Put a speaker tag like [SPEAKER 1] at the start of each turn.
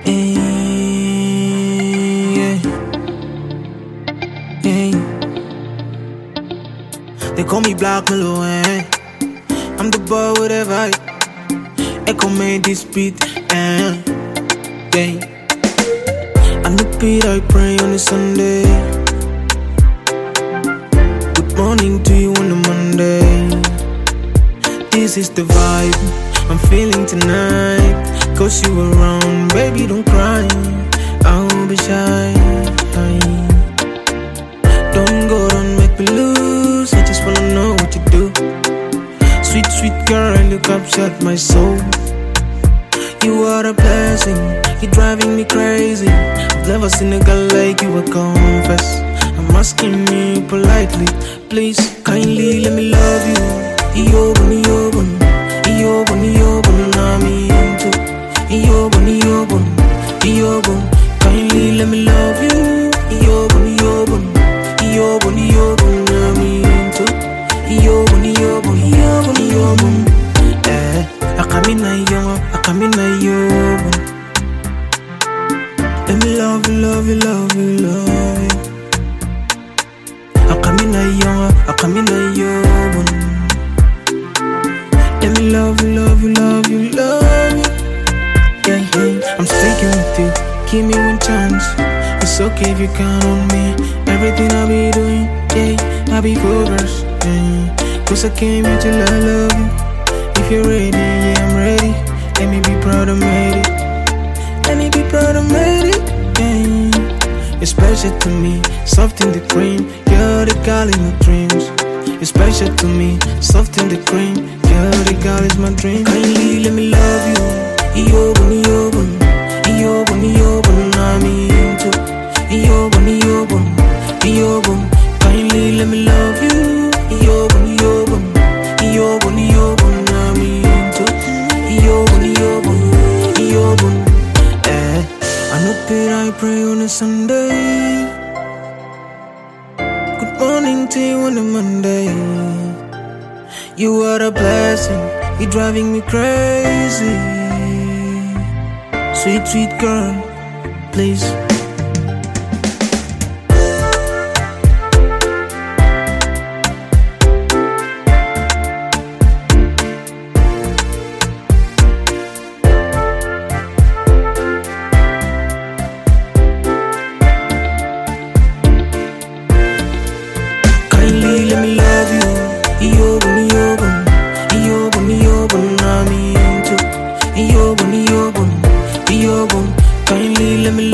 [SPEAKER 1] Hey, yeah, hey. They call me Black Mellow, eh? I'm the boy with a vibe. Echo made this beat, eh? Yeah. I'm the beat I pray on a Sunday. Good morning to you on a Monday. This is the vibe I'm feeling tonight. Cause you around, baby, don't cry. I'll be shy. Don't go, don't make me lose. I just wanna know what you do. Sweet, sweet girl, you captured my soul. You are a blessing, you're driving me crazy. I've never seen a girl like you, I confess. I'm asking you politely, please, kindly let me love you. Iyobun, I'm into. Iyobun, kindly let me love you. Iyobun, I'm into. Iyobun, akamina yobun. Let me love you, love you, love you, love you. Akamina yobun. Let me love you, love you, love you, love you. Yeah, yeah, I'm sticking with you. Give me one chance. It's okay if you count on me. Everything I'll be doing, yeah, I'll be focused, yeah. Cause I came here to love you. If you're ready, yeah, I'm ready. Let me be proud I made it. Let me be proud I made it, yeah. You're special to me, soft in the cream. You're the girl in my dreams. You're special to me, soft in the cream. You're the girl is my dream. Kindly let me love you. Iyobun, I'm into. Iyobun, kindly let me love you. Iyobun, I'm into. Iyobun, eh. I know that I pray on a Sunday. Good morning to you on a Monday. You are a blessing, you're driving me crazy. Sweet, sweet girl, please. Kindly let me love you. Iyobun, I'm into. Iyobun, kindly let me love you.